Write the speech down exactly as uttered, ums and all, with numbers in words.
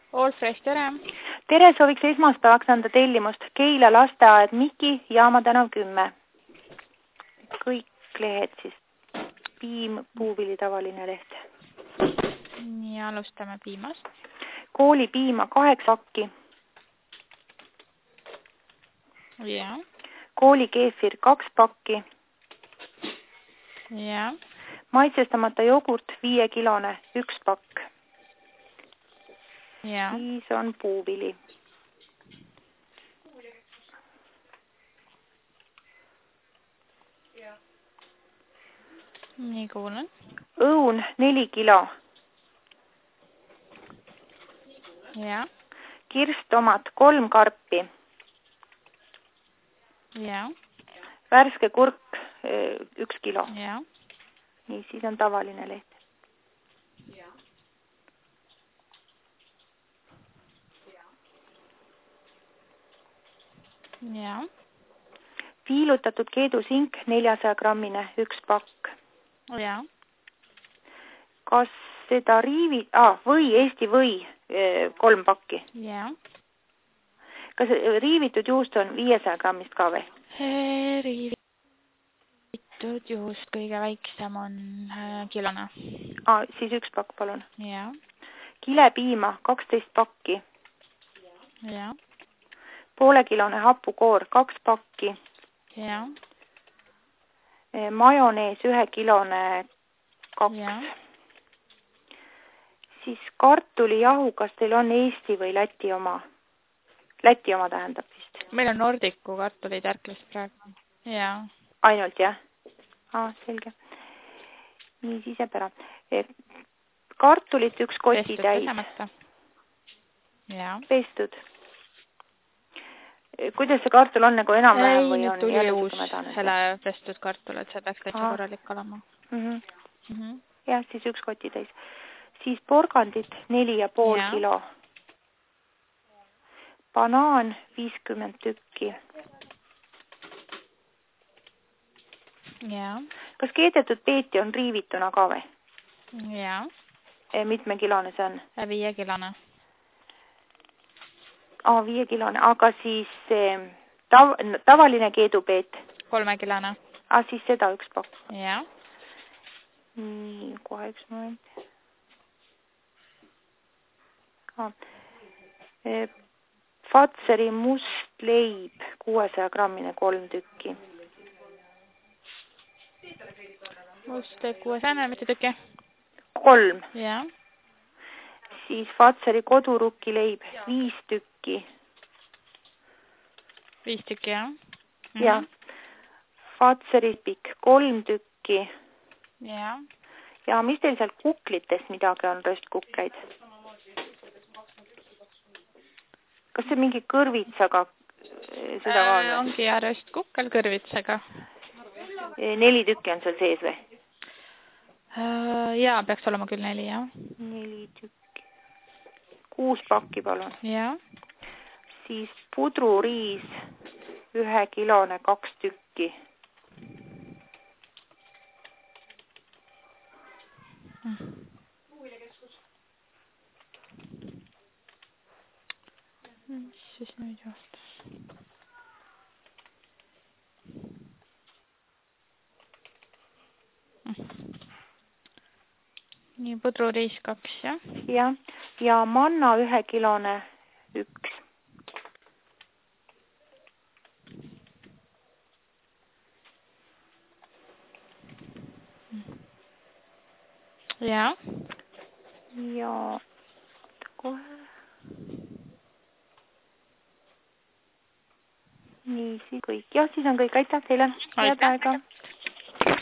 All Fresh, tere! Tere, sooviks esmaspäevaks anda tellimust Keila lasteaed Miki, Jaama tänav kümme. Kõik lehed siis. Piim, puuvili, tavaline leht. Nii, alustame piimast. Kooli piima kaheksa pakki. Ja. Kooli keefir kaks pakki. Ja. Maitsestamata jogurt viiekilone üks pakk. Ja. Siis on puuvili. Nii, kuulen. Õun neli kilo. Ja. Kirstomat kolm karpi. Ja. Värske kurk üks kilo. Ja. Nii, siis on tavaline leht. Ja. Ja. Viilutatud keedusink neljasada grammine üks pakk. Ja. Kas seda riivi... Ah, või, Eesti või kolm pakki. Ja. Kas riivitud juust on viiesaja grammist ka või? Riivitud juust kõige väiksem on kilone. Ah, siis üks pakk, palun. Ja. Kilepiima kaksteist pakki. Ja. Poolekilone hapukoor kaks pakki. Ja. Majonees ühekilone kaks. Ja. Siis kartulijahu, kas teil on Eesti või Läti oma? Läti oma tähendab vist. Meil on Nordiku kartulid järglist praegu. Ja. Ainult, jah? Ah, selge. Nii, siis jääb ära. Kartulit üks koti Pestud täis. pesemata. Ja. Pestud. Kuidas see kartul on nagu enam ei, vähem või nüüd on tuli jälle uus mädane? selle pestud kartul, et see peaks täitsa Aha. korralik olema. Mm -hmm. Mm -hmm. Jah, siis üks koti täis. Siis porgandit neli ja pool Ja. kilo. Banaan viiskümmend tükki. Ja. Kas keedetud peeti on riivituna ka või? Ja. Mitmekilone see on? Viiekilone. Ah, viiekilone, aga siis tav tavaline keedupeet? Kolmekilone. Ah, siis seda üks pakk. Ja. Nii, kohe üks moment. Ah. Fatseri must leib kuuesaja grammine kolm tükki. Must leib kuuesaja, mitte tükki? Kolm. Ja. Siis Fatseri kodurukki leib viis tükki. Viis tükki, jah? Mm-hmm. Ja. Fatseri pikk kolm tükki. Ja. Ja mis teil seal kuklitest midagi on, röstkukleid? Kas see mingi kõrvitsaga seda ka on? Ongi ja röstkukkel kõrvitsaga. Neli tükki on seal sees või? Jaa, peaks olema küll neli, jah. Neli tükki. Kuus pakki, palun. Ja. Siis pudruriis ühekilone kaks tükki. Mis siis nüüd juhtus? Nii, pudruriis kaks, jah? Jah, ja manna ühekilone üks. Ja. Ja kohe. Nii, siis kõik. Jah, siis on kõik. Aitäh teile. Aitäh.